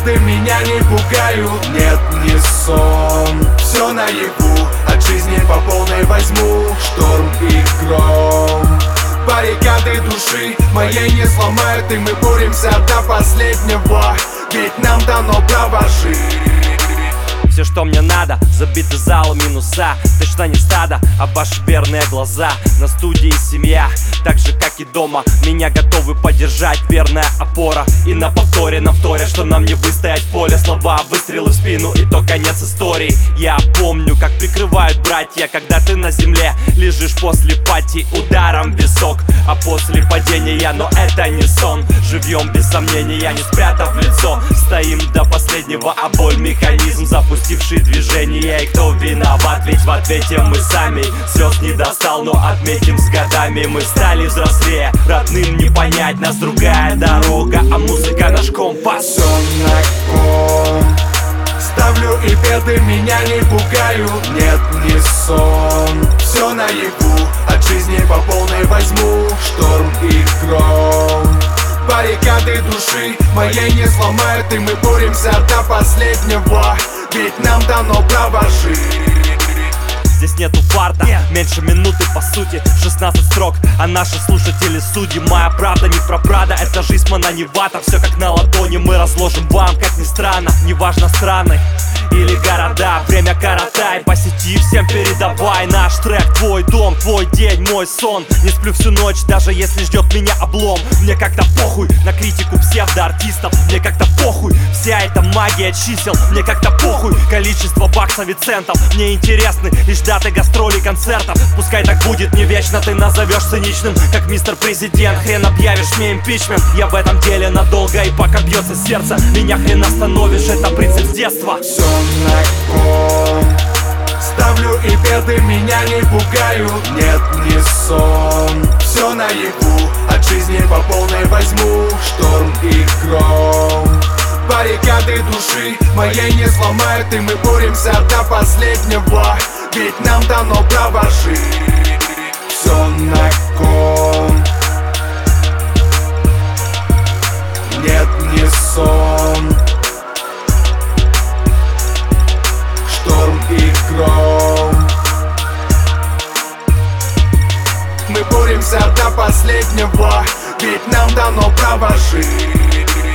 беды меня не пугают. Нет, не сон, все наяву. От жизни по полной возьму шторм и гром. Баррикады души моей не сломают, и мы боремся до последнего, ведь нам дано право жить. Все, что мне надо, забиты залы, минуса. Точно не стадо, а ваши верные глаза. На студии семья, так же как и дома. Меня готовы поддержать, верная опора. И на повторе нам вторят, что нам не выстоять в поле. Слова, выстрелы в спину, и то конец истории. Я помню, как прикрывают братья, когда ты на земле лежишь после пати ударом в висок. А после падения, но это не сон. Живьем без сомнения, не спрятав лицо. Стоим до последнего, а боль механизм, запустивший движение. И кто виноват, ведь в ответе мы сами. Слез не достал, но отметим с годами. Мы стали взрослее, родным не понять. Нас другая дорога, а музыка наш компас. Все на кон ставлю, и беды меня не пугают. Нет, не сон, все наяву. От жизни по полной возьму шторм и гром. Баррикады души моей не сломают, и мы боремся до последнего, ведь нам дано право жить. Здесь нету фарта, меньше минуты по сути, 16 строк, а наши слушатели судьи. Моя правда не про Прада, эта жизнь мананевата. Все как на ладони мы разложим вам, как ни странно. Неважно страны или города, время коротай. Посети, всем передавай наш трек. Твой дом, твой день, мой сон. Не сплю всю ночь, даже если ждет меня облом. Мне как-то похуй на критику псевдоартистов. Мне как-то похуй, вся эта магия чисел. Мне как-то похуй, количество баксов и центов. Мне интересны лишь даты гастролей, концертов. Пускай так будет, не вечно ты назовешь циничным, как мистер президент. Хрен объявишь мне импичмент. Я в этом деле надолго, и пока бьется сердце, меня хрен остановишь, это принцип с детства. Все на кон ставлю, и беды меня не пугают. Нет, не сон, все наяву. От жизни по полной возьму шторм и гром. Баррикады души моей не сломают, и мы боремся до последнего, ведь нам дано право жить. Все на кон, нет, не сон, шторм и гром. Мы боремся до последнего, ведь нам дано право жить.